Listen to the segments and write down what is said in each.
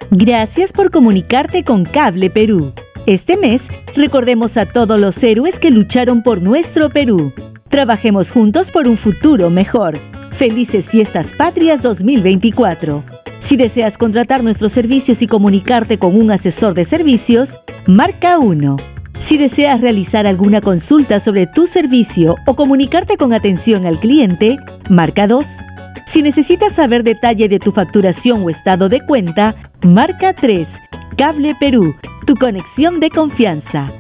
Gracias por comunicarte con Cable Perú. Este mes, recordemos a todos los héroes que lucharon por nuestro Perú. Trabajemos juntos por un futuro mejor. Felices Fiestas Patrias 2024. Si deseas contratar nuestros servicios y comunicarte con un asesor de servicios, marca 1. Si deseas realizar alguna consulta sobre tu servicio o comunicarte con atención al cliente, marca 2. Si necesitas saber detalle de tu facturación o estado de cuenta, marca 3. Cable Perú, tu conexión de confianza.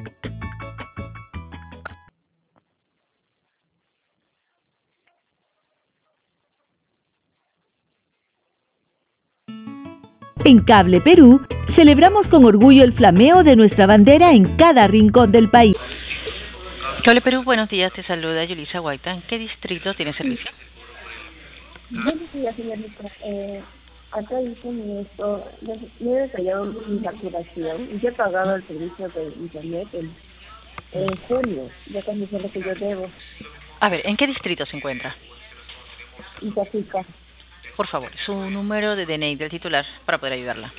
En Cable Perú, celebramos con orgullo el flameo de nuestra bandera en cada rincón del país. Cable Perú, buenos días, te saluda Yulisa Guaita. ¿En qué distrito tiene servicio? Buenos días, señorita. Acá dice esto, me he detallado mi facturación y yo he pagado el servicio de internet en junio, ya casi es lo que yo debo. A ver, ¿en qué distrito se encuentra? Itapita. Por favor, su número de DNI del titular para poder ayudarla.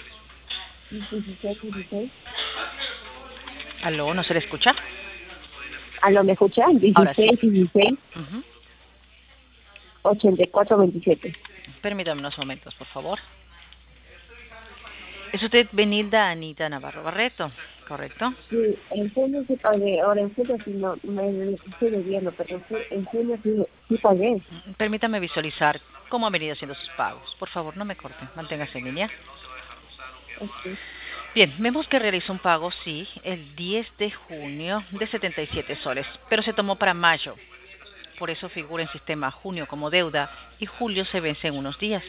16. ¿Aló? ¿No se le escucha? ¿Aló, me escucha? 16. 8427. Permítame unos momentos, por favor. ¿Es usted Benilda Anita Navarro Barreto, correcto? Sí, en junio sí pagué. Ahora en julio sí no, me estoy debiendo, pero en junio sí pagué. Permítame visualizar cómo han venido haciendo sus pagos. Por favor, no me corten, manténgase en línea. Okay. Bien, vemos que realizó un pago, sí, el 10 de junio de 77 soles, pero se tomó para mayo. Por eso figura en sistema junio como deuda y julio se vence en unos días.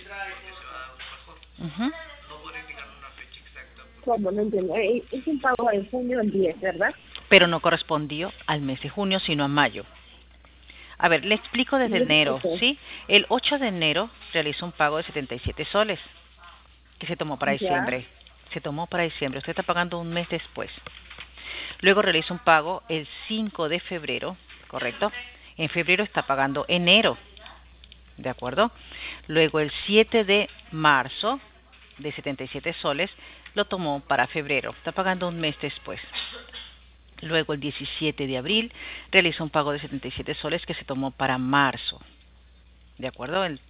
¿Cómo? No entiendo. Es un pago en junio el 10, ¿verdad? Pero no correspondió al mes de junio, sino a mayo. A ver, le explico desde enero, ¿sí? El 8 de enero realizó un pago de 77 soles que se tomó para diciembre. Se tomó para diciembre. Usted está pagando un mes después. Luego realizó un pago el 5 de febrero, ¿correcto? En febrero está pagando enero, ¿de acuerdo? Luego el 7 de marzo de 77 soles lo tomó para febrero, está pagando un mes después. Luego el 17 de abril realizó un pago de 77 soles que se tomó para marzo, ¿de acuerdo? El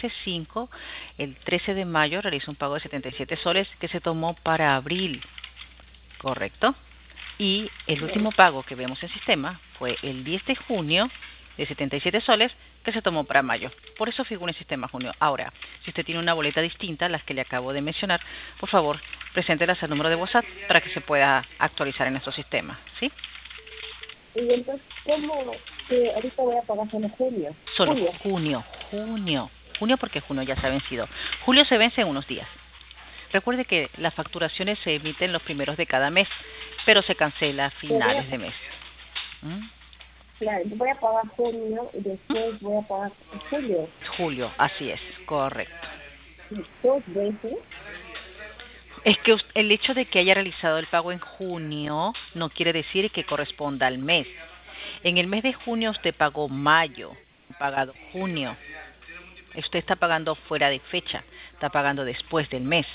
13 de mayo realizó un pago de 77 soles que se tomó para abril, ¿correcto? Y el último pago que vemos en sistema fue el 10 de junio de 77 soles que se tomó para mayo. Por eso figura en sistema junio. Ahora, si usted tiene una boleta distinta a las que le acabo de mencionar, por favor, preséntelas al número de WhatsApp para que se pueda actualizar en nuestro sistema, ¿sí? Y entonces, ¿cómo que ahorita voy a pagar solo junio? Solo junio. Junio porque junio ya se ha vencido. Julio se vence en unos días. Recuerde que las facturaciones se emiten los primeros de cada mes, pero se cancela a finales de mes. Claro, yo voy a pagar junio y después voy a pagar julio. Julio, así es, correcto. ¿2 veces? Es que el hecho de que haya realizado el pago en junio no quiere decir que corresponda al mes. En el mes de junio usted pagó mayo, ha pagado junio. Usted está pagando fuera de fecha, está pagando después del mes.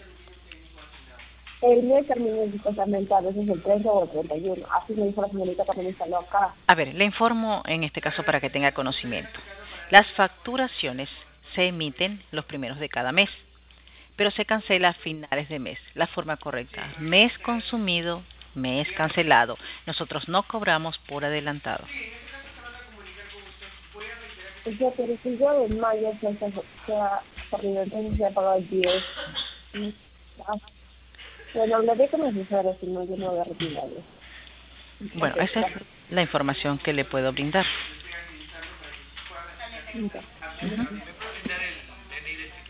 El mes termina supuestamente a veces el 30 o el 31. Así me dijo la señorita que me instaló acá. A ver, le informo en este caso para que tenga conocimiento. Las facturaciones se emiten los primeros de cada mes, pero se cancela a finales de mes. La forma correcta, mes consumido, mes cancelado. Nosotros no cobramos por adelantado. O sea, pero si yo en mayo entonces se ha pagado el 10. Bueno, hablaré con mis asesores, si no, yo no voy a retirarlo. Bueno, esa es la información que le puedo brindar. Okay.